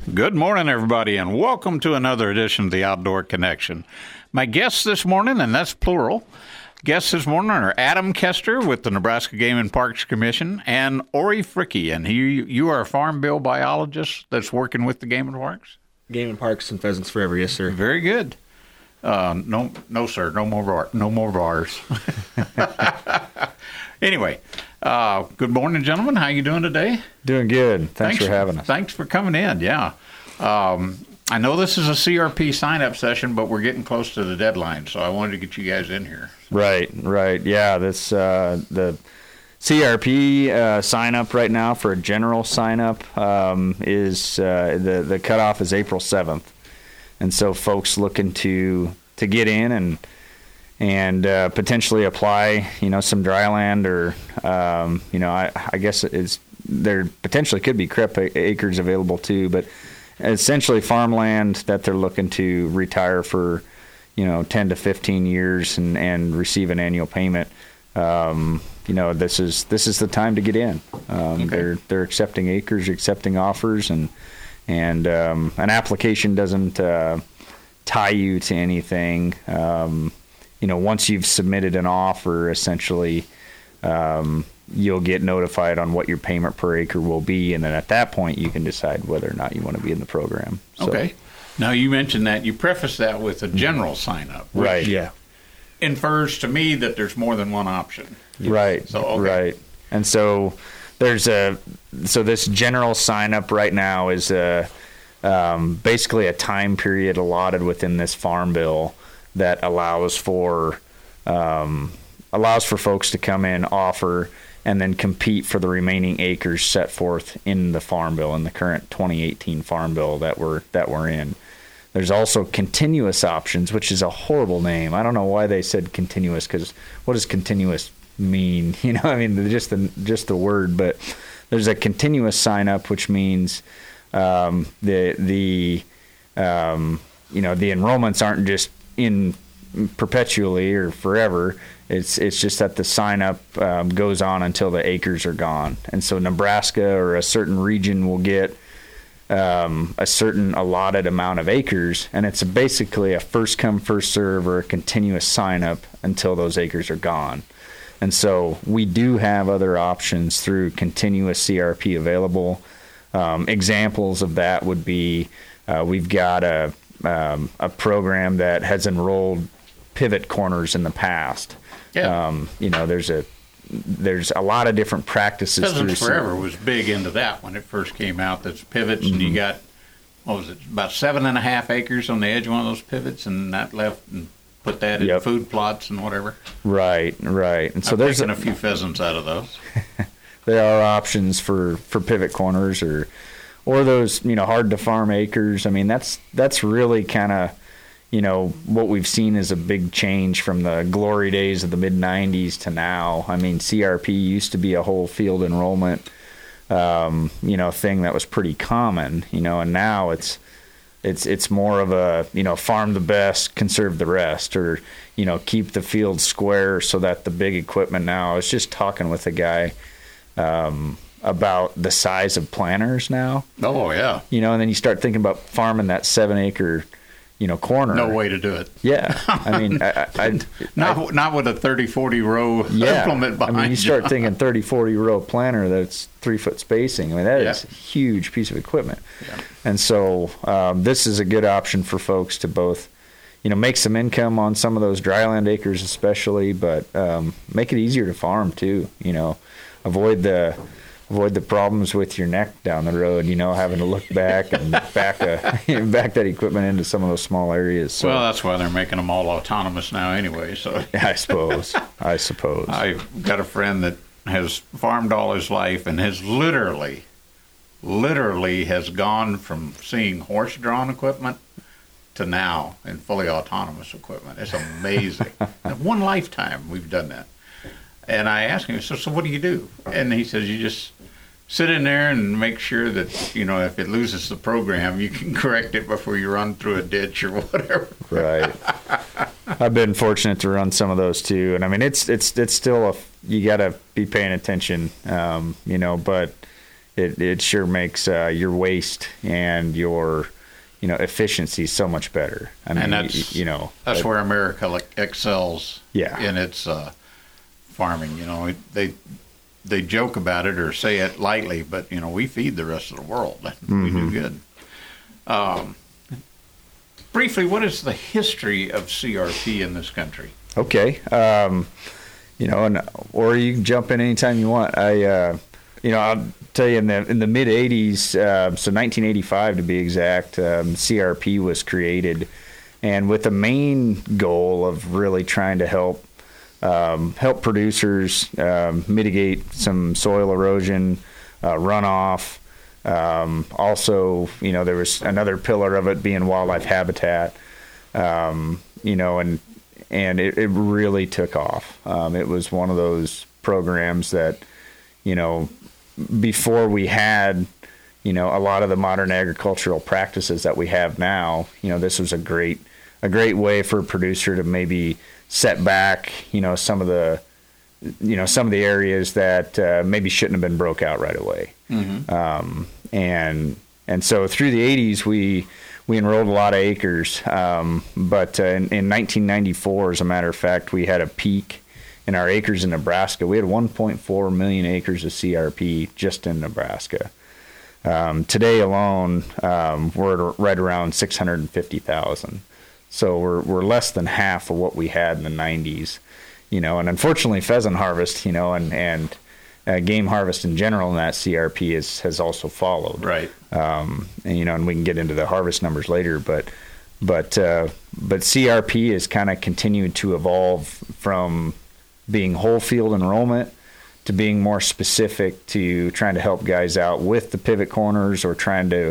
Good morning, everybody, and welcome to another edition of the Outdoor Connection. My guests this morning, and that's plural, guests this morning are Adam Kester with the Nebraska Game and Parks Commission and Ori Fricke, and you are a farm bill biologist that's working with the Game and Parks? Game and Parks and Pheasants Forever, yes, sir. Very good. No, sir, no more bars. Anyway, good morning, gentlemen. How you doing today? Doing good. Thanks for having us. Thanks for coming in, yeah. I know this is a CRP sign-up session, but we're getting close to the deadline, so I wanted to get you guys in here. Right. Yeah, this the CRP sign-up right now for a general sign-up is the cutoff is April 7th. And so folks looking to get in and potentially apply, some dry land or, I guess there potentially could be CREP acres available too, but essentially farmland that they're looking to retire for, 10 to 15 years and receive an annual payment. This is the time to get in. Okay. They're accepting acres, accepting offers, and an application doesn't tie you to anything. Once you've submitted an offer, essentially, you'll get notified on what your payment per acre will be, and then at that point, you can decide whether or not you want to be in the program. So, okay. Now, you mentioned that. You preface that with a general sign-up. Right. Yeah. Infers to me that there's more than one option. Right. So, okay. Right. And so this general sign-up right now is basically a time period allotted within this farm bill that allows for folks to come in, offer, and then compete for the remaining acres set forth in the farm bill, in the current 2018 farm bill that we're in. There's also continuous options, which is a horrible name. I don't know why they said continuous, because what does continuous mean? Just the word. But there's a continuous sign up, which means the enrollments aren't just in perpetually or forever. It's just that the sign up goes on until the acres are gone. And so Nebraska or a certain region will get a certain allotted amount of acres, and it's basically a first come first serve or a continuous sign up until those acres are gone. And so we do have other options through continuous CRP available. Examples of that would be we've got a program that has enrolled pivot corners in the past. Yeah. There's a lot of different practices. Pheasants Forever was big into that when it first came out. That's pivots, and you got, about 7.5 acres on the edge of one of those pivots, and that left and put that in food plots and whatever. Right. And so there's a few pheasants out of those. There are options for pivot corners or those hard to farm acres. I mean, that's really kind of what we've seen is a big change from the glory days of the mid 90s to now. I mean, CRP used to be a whole field enrollment thing that was pretty common, and now it's more of a farm the best, conserve the rest, or keep the field square so that the big equipment. Now I was just talking with a guy about the size of planters now. Oh yeah. And then you start thinking about farming that 7-acre corner. No way to do it. Yeah. I mean, not with a 30-40 row implement behind you. I mean, you start thinking 30-40 row planter that's 3-foot spacing. I mean, that is a huge piece of equipment. Yeah. And so this is a good option for folks to both, make some income on some of those dryland acres especially, but make it easier to farm too. Avoid the problems with your neck down the road, having to look back and back that equipment into some of those small areas. So, well, that's why they're making them all autonomous now anyway. So I suppose. I've got a friend that has farmed all his life and has literally has gone from seeing horse-drawn equipment to now in fully autonomous equipment. It's amazing. In one lifetime we've done that. And I asked him, so what do you do? And he says, you just sit in there and make sure that, if it loses the program, you can correct it before you run through a ditch or whatever. Right. I've been fortunate to run some of those too. And I mean, it's still you got to be paying attention, but it sure makes your waste and your efficiency so much better. I mean, and that's where America excels. Yeah. In its farming. They joke about it or say it lightly, but we feed the rest of the world. We do good. Briefly, what is the history of CRP in this country? Okay. Or you can jump in anytime you want. I'll tell you in the mid '80s, so 1985 to be exact, CRP was created, and with the main goal of really trying to help producers mitigate some soil erosion, runoff. Also, there was another pillar of it being wildlife habitat. And it really took off. It was one of those programs that, before we had, a lot of the modern agricultural practices that we have now, this was a great way for a producer to maybe set back, some of the areas that maybe shouldn't have been broke out right away. Mm-hmm. And so through the 80s, we enrolled a lot of acres. But in 1994, as a matter of fact, we had a peak in our acres in Nebraska. We had 1.4 million acres of CRP just in Nebraska. Today alone, we're right around 650,000. So we're less than half of what we had in the 90s, and unfortunately pheasant harvest, and game harvest in general in that CRP has also followed. Right. And we can get into the harvest numbers later, but CRP has kind of continued to evolve from being whole field enrollment to being more specific to trying to help guys out with the pivot corners or trying to,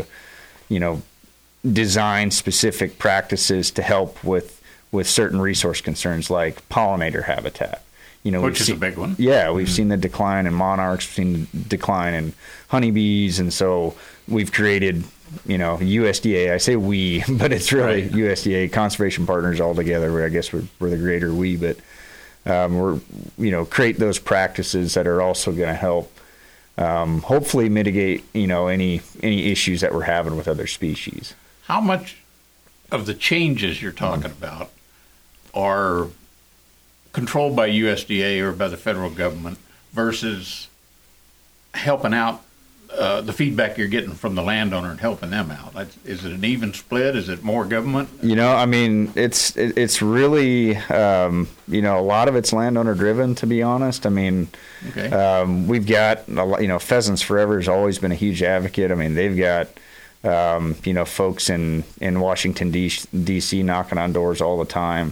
design specific practices to help with certain resource concerns like pollinator habitat. Which is a big one. Yeah, we've seen the decline in monarchs, we've seen the decline in honeybees, and so we've created, USDA. I say we, but it's really right. USDA conservation partners all together. Where I guess we're the greater we, but we're create those practices that are also going to help. Hopefully mitigate, any issues that we're having with other species. How much of the changes you're talking about are controlled by USDA or by the federal government versus helping out the feedback you're getting from the landowner and helping them out? Is it an even split? Is it more government? It's really, a lot of it's landowner driven, to be honest. Okay. We've got, Pheasants Forever has always been a huge advocate. They've got, folks in Washington, D.C. knocking on doors all the time.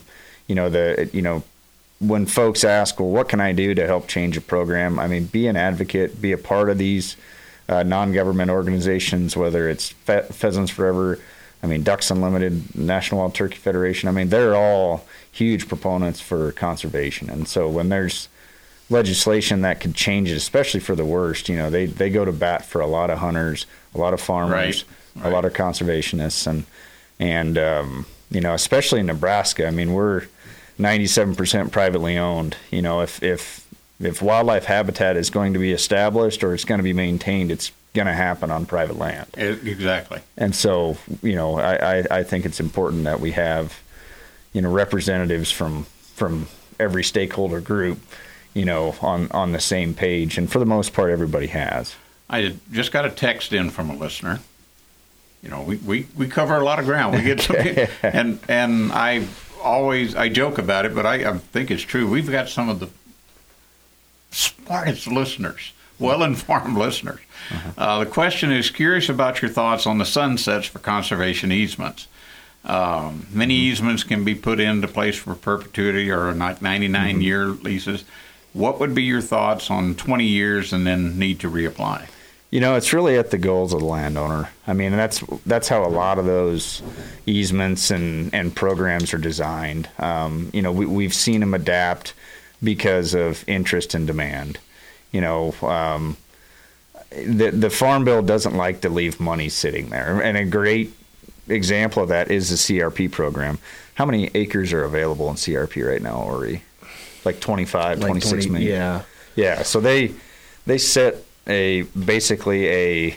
When folks ask, well, what can I do to help change a program? Be an advocate, be a part of these non-government organizations, whether it's Pheasants Forever, Ducks Unlimited, National Wild Turkey Federation. They're all huge proponents for conservation. And so when there's legislation that could change it, especially for the worst, they go to bat for a lot of hunters, a lot of farmers, right. A lot of conservationists, and especially in Nebraska. We're 97% privately owned. If wildlife habitat is going to be established or it's going to be maintained, it's going to happen on private land. Exactly. And so, I think it's important that we have, representatives from every stakeholder group, on the same page. And for the most part, everybody has. I just got a text in from a listener. We cover a lot of ground. We get some, and I joke about it, but I think it's true. We've got some of the smartest listeners, well-informed listeners. Uh-huh. The question is, curious about your thoughts on the sunsets for conservation easements. Many easements can be put into place for perpetuity or 99-year leases. What would be your thoughts on 20 years and then need to reapply? It's really at the goals of the landowner. That's how a lot of those easements and programs are designed. We've seen them adapt because of interest and demand. The Farm Bill doesn't like to leave money sitting there. And a great example of that is the CRP program. How many acres are available in CRP right now, Ori? Like 25, 26 million? Yeah. Yeah, so they set basically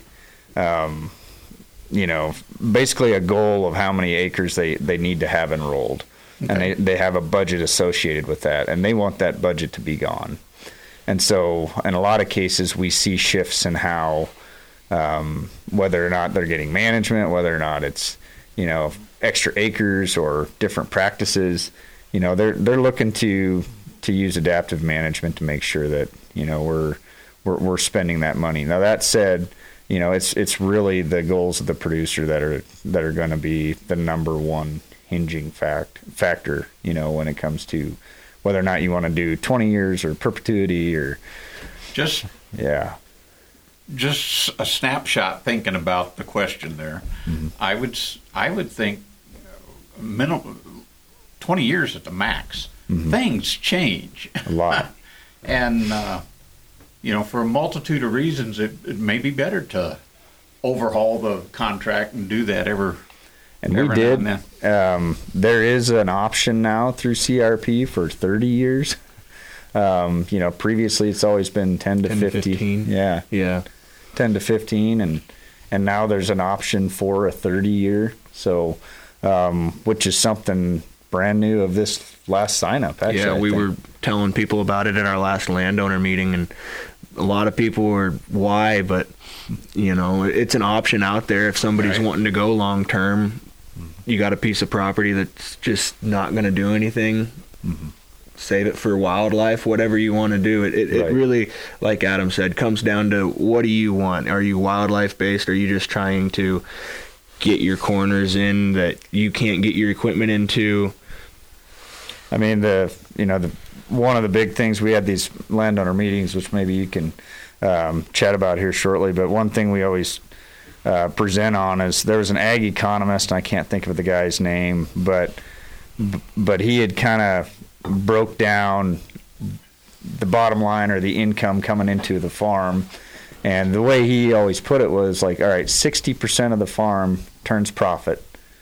a goal of how many acres they need to have enrolled. Okay. And they have a budget associated with that, and they want that budget to be gone. And so in a lot of cases, we see shifts in how, whether or not they're getting management, whether or not it's, extra acres or different practices, they're looking to use adaptive management to make sure that, we're spending that money. Now, that said, it's really the goals of the producer that are going to be the number one hinging factor, when it comes to whether or not you want to do 20 years or perpetuity or just a snapshot thinking about the question there. Mm-hmm. I would think minimum 20 years at the max. Mm-hmm. Things change a lot. And for a multitude of reasons, it may be better to overhaul the contract and do that every we did. There is an option now through CRP for 30 years. Previously it's always been 10 to 15. Yeah. 10 to 15, and now there's an option for a 30-year. So, which is something brand new of this last sign-up. Actually, yeah, we were telling people about it at our last landowner meeting, and a lot of people were, why? But it's an option out there if somebody's wanting to go long term. You got a piece of property that's just not going to do anything. Mm-hmm. Save it for wildlife, whatever you want to do. It really, like Adam said, comes down to what do you want? Are you wildlife based? Or are you just trying to get your corners in that you can't get your equipment into? I mean, one of the big things, we had these landowner meetings, which maybe you can chat about here shortly, but one thing we always present on is there was an ag economist, and I can't think of the guy's name, but he had kind of broke down the bottom line or the income coming into the farm, and the way he always put it was like, all right, 60% of the farm turns profit,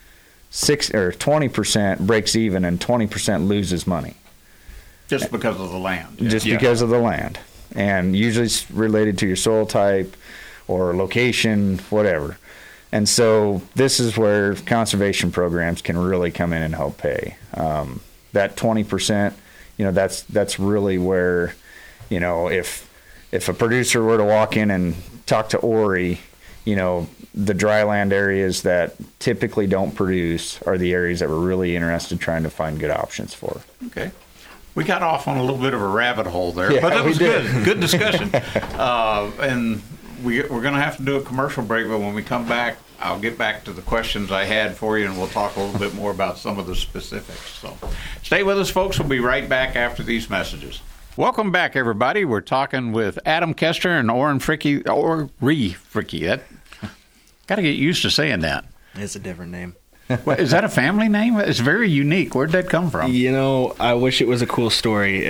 20% breaks even, and 20% loses money. Just because of the land. Because of the land. And usually it's related to your soil type or location, whatever. And so this is where conservation programs can really come in and help pay. That 20%, that's really where, if a producer were to walk in and talk to Ori, the dry land areas that typically don't produce are the areas that we're really interested in trying to find good options for. Okay. We got off on a little bit of a rabbit hole there, but that was good. Good discussion. And we're going to have to do a commercial break, but when we come back, I'll get back to the questions I had for you, and we'll talk a little bit more about some of the specifics. So stay with us, folks. We'll be right back after these messages. Welcome back, everybody. We're talking with Adam Kester and Ori Fricke. Got to get used to saying that. It's a different name. What, is that a family name? It's very unique. Where'd that come from? I wish it was a cool story.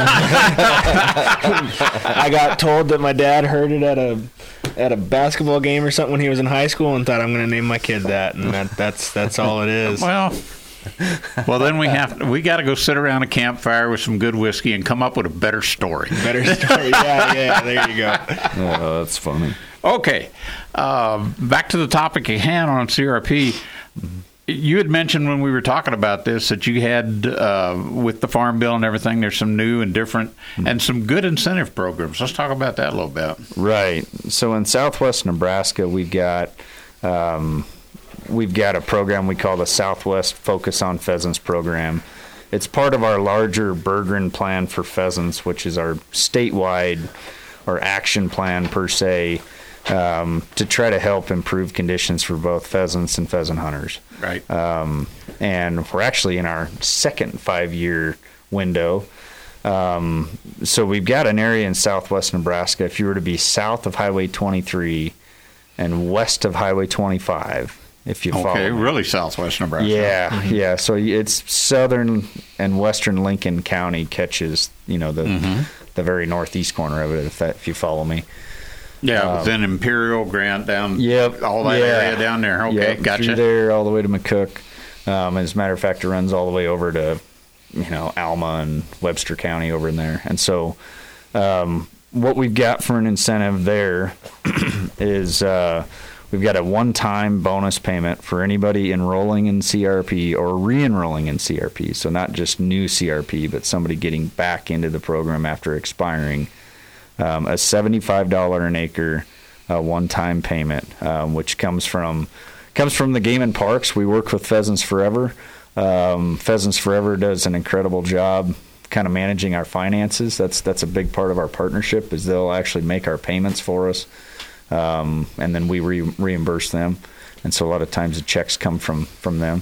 I got told that my dad heard it at a basketball game or something when he was in high school and thought, I'm going to name my kid that, and that's all it is. Well, then we got to go sit around a campfire with some good whiskey and come up with a better story. Yeah, there you go. Oh, that's funny. Okay, back to the topic at hand on CRP. You had mentioned when we were talking about this that you had, with the Farm Bill and everything, there's some new and different and some good incentive programs. Let's talk about that a little bit. Right. So in Southwest Nebraska, we've got a program we call the Southwest Focus on Pheasants program. It's part of our larger Bergeron plan for pheasants, which is our statewide or action plan per se, to try to help improve conditions for both pheasants and pheasant hunters. Right. And we're actually in our second 5-year window. So we've got an area in Southwest Nebraska. If you were to be south of Highway 23 and west of Highway 25, if you follow. Okay, really Southwest Nebraska. Yeah, mm-hmm. Yeah. So it's southern and western Lincoln County catches, the very northeast corner of it, if you follow me. Yeah, within Imperial, Grant, down, yep, all that area down there. Okay, yep, gotcha. Through there all the way to McCook. As a matter of fact, it runs all the way over to, Alma and Webster County over in there. And so what we've got for an incentive there is we've got a one-time bonus payment for anybody enrolling in CRP or re-enrolling in CRP. So not just new CRP, but somebody getting back into the program after expiring. A $75 an acre one-time payment, which comes from the Game and Parks. We work with Pheasants Forever. Pheasants Forever does an incredible job kind of managing our finances. That's a big part of our partnership, is they'll actually make our payments for us, and then we reimburse them. And so a lot of times the checks come from them.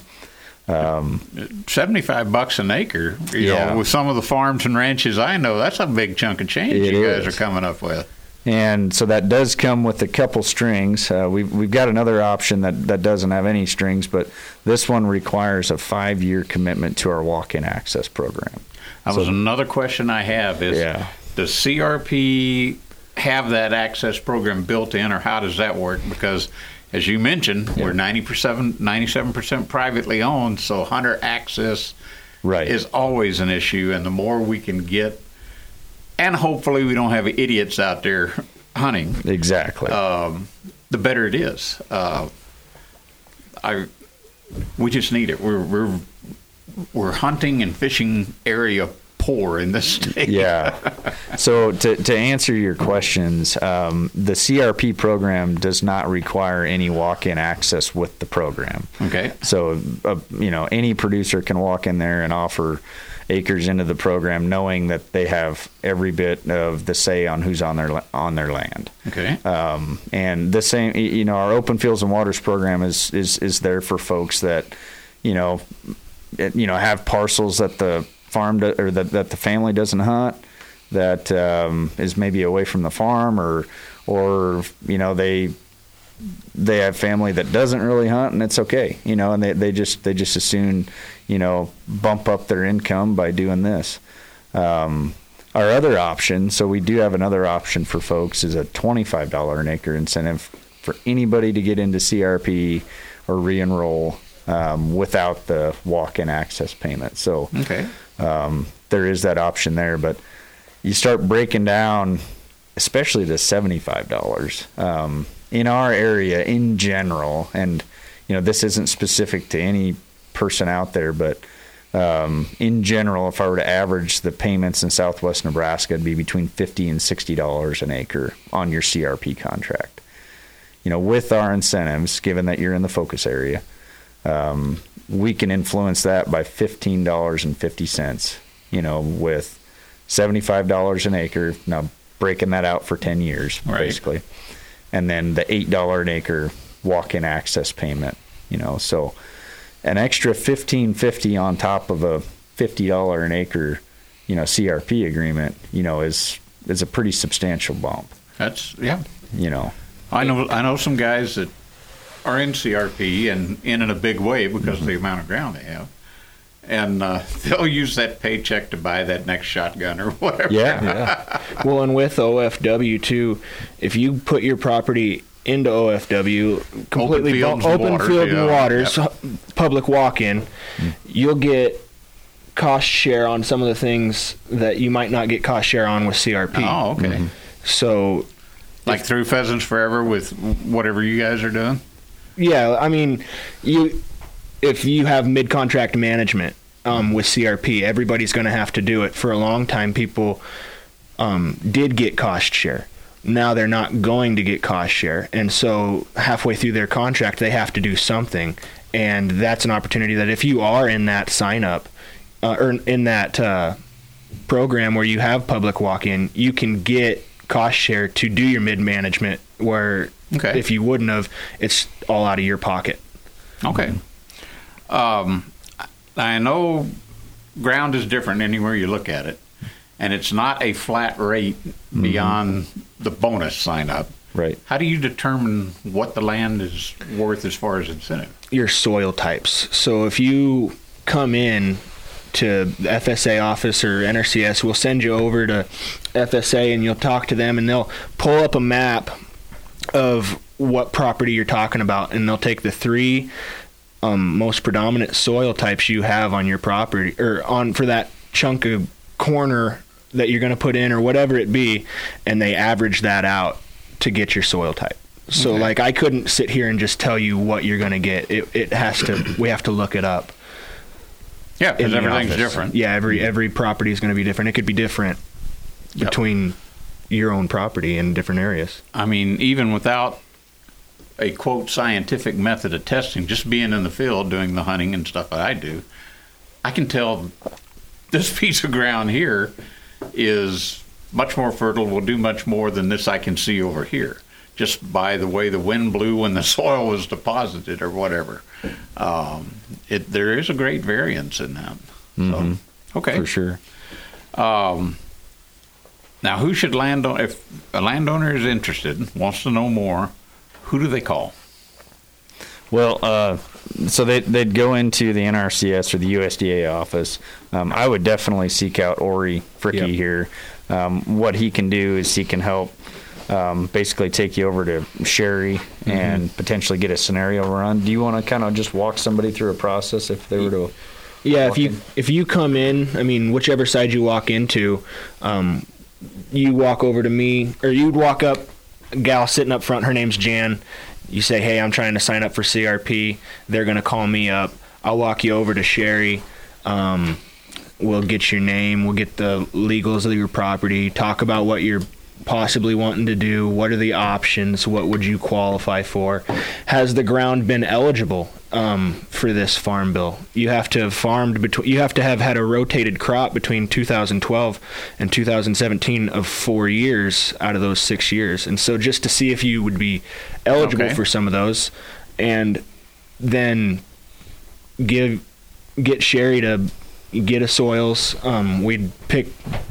$75 an acre, you know, with some of the farms and ranches I know, that's a big chunk of change you guys are coming up with. And so that does come with a couple strings. We've got another option that doesn't have any strings, but this one requires a 5-year commitment to our walk-in access program. That was another question I have is, does CRP have that access program built in, or how does that work? Because as you mentioned, we're 97% privately owned, so hunter access is always an issue, and the more we can get, and hopefully we don't have idiots out there hunting. Exactly. The better it is. We just need it. We're hunting and fishing area poor in this state. Yeah. So to answer your questions, the CRP program does not require any walk-in access with the program. Okay. So any producer can walk in there and offer acres into the program, knowing that they have every bit of the say on who's on their land. Okay. And the same, our Open Fields and Waters program is there for folks that, have parcels that the farm or that the family doesn't hunt, that is maybe away from the farm, or they have family that doesn't really hunt, and it's okay, and they just as soon bump up their income by doing this. Our other option, so we do have another option for folks, is a $25 an acre incentive for anybody to get into CRP or re-enroll without the walk-in access payment. So there is that option there, but you start breaking down, especially the $75 in our area in general, and this isn't specific to any person out there, but in general, if I were to average the payments in Southwest Nebraska, it'd be between $50 and $60 an acre on your CRP contract. With our incentives, given that you're in the focus area, we can influence that by $15.50, with $75 an acre. Now, breaking that out for 10 years, basically. And then the $8 an acre walk-in access payment, so an extra $15.50 on top of a $50 an acre, CRP agreement, is a pretty substantial bump. That's, I know some guys that are in CRP and in a big way because of the amount of ground they have. And they'll use that paycheck to buy that next shotgun or whatever. Yeah. Well, and with OFW too, if you put your property into OFW, completely open field and waters, public walk-in, you'll get cost share on some of the things that you might not get cost share on with CRP. Oh, okay. Mm-hmm. So, like through Pheasants Forever with whatever you guys are doing? Yeah, I mean, if you have mid-contract management with CRP, everybody's going to have to do it. For a long time, people did get cost share. Now they're not going to get cost share. And so halfway through their contract, they have to do something. And that's an opportunity that if you are in that sign-up or in that program where you have public walk-in, you can get cost share to do your mid-management where if you wouldn't have, it's all out of your pocket. Okay. I know ground is different anywhere you look at it, and it's not a flat rate beyond the bonus sign-up. Right. How do you determine what the land is worth as far as incentive? Your soil types. So if you come in to the FSA office or NRCS, we'll send you over to FSA and you'll talk to them, and they'll pull up a map of what property you're talking about, and they'll take the three most predominant soil types you have on your property or on for that chunk of corner that you're going to put in or whatever it be, and they average that out to get your soil type. So like I couldn't sit here and just tell you what you're going to get. It has to, we have to look it up. Yeah, because everything's office. different. Yeah, every property is going to be different. It could be different between your own property in different areas. I mean, even without a, quote, scientific method of testing, just being in the field doing the hunting and stuff that I do, I can tell this piece of ground here is much more fertile, will do much more than this I can see over here, just by the way the wind blew when the soil was deposited or whatever. There is a great variance in that. So, okay. For sure. Now, who should if a landowner is interested, wants to know more, who do they call? Well, so they'd go into the NRCS or the USDA office. I would definitely seek out Ori Fricke here. What he can do is he can help basically take you over to Sherry and potentially get a scenario run. Do you want to kind of just walk somebody through a process if they were to? Yeah, if you come in, I mean, whichever side you walk into, you walk over to me, or you'd walk up, a gal sitting up front, her name's Jan. You say, hey, I'm trying to sign up for CRP. They're going to call me up. I'll walk you over to Sherry. We'll get your name. We'll get the legals of your property. Talk about what you're possibly wanting to do. What are the options? What would you qualify for? Has the ground been eligible for this farm bill? You have to have you have to have had a rotated crop between 2012 and 2017 of 4 years out of those 6 years. And so just to see if you would be eligible for some of those, and then get Sherry to get a soils. We'd pick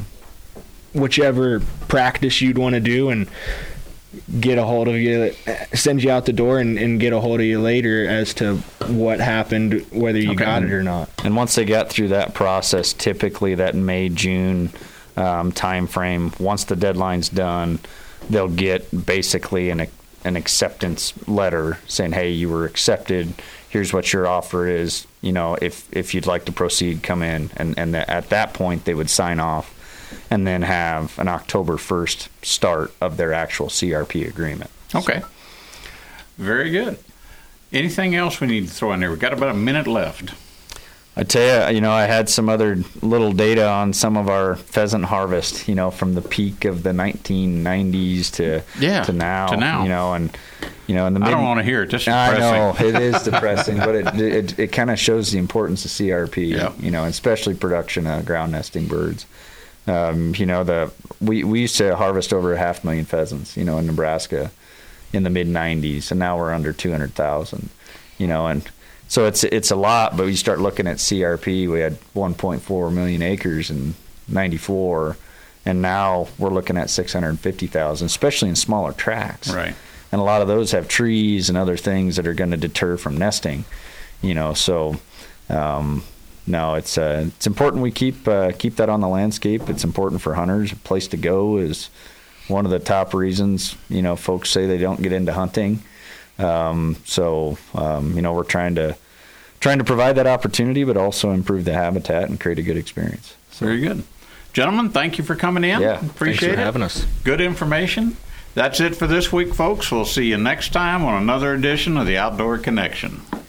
whichever practice you'd want to do and get a hold of you, send you out the door and get a hold of you later as to what happened, whether you got it or not. And once they got through that process, typically that May, June time frame, once the deadline's done, they'll get basically an acceptance letter saying, hey, you were accepted. Here's what your offer is. You know, if you'd like to proceed, come in. And at that point, they would sign off and then have an October 1st start of their actual CRP agreement. Okay. Very good. Anything else we need to throw in there? We've got about a minute left. I tell you, I had some other little data on some of our pheasant harvest, from the peak of the 1990s to now. In the mid- I don't want to hear it. Just depressing. I know it is depressing, but it kind of shows the importance of CRP. Yeah. Especially production of ground nesting birds. We used to harvest over 500,000 pheasants, in Nebraska, in the mid 90s, and now we're under 200,000. And so it's a lot, but you start looking at CRP. We had 1.4 million acres in '94, and now we're looking at 650,000, especially in smaller tracts. Right. And a lot of those have trees and other things that are going to deter from nesting. So no, it's important we keep that on the landscape. It's important for hunters. A place to go is one of the top reasons folks say they don't get into hunting. We're trying to provide that opportunity, but also improve the habitat and create a good experience. So. Very good. Gentlemen, thank you for coming in. Yeah, appreciate thanks for having us. Good information. That's it for this week, folks. We'll see you next time on another edition of the Outdoor Connection.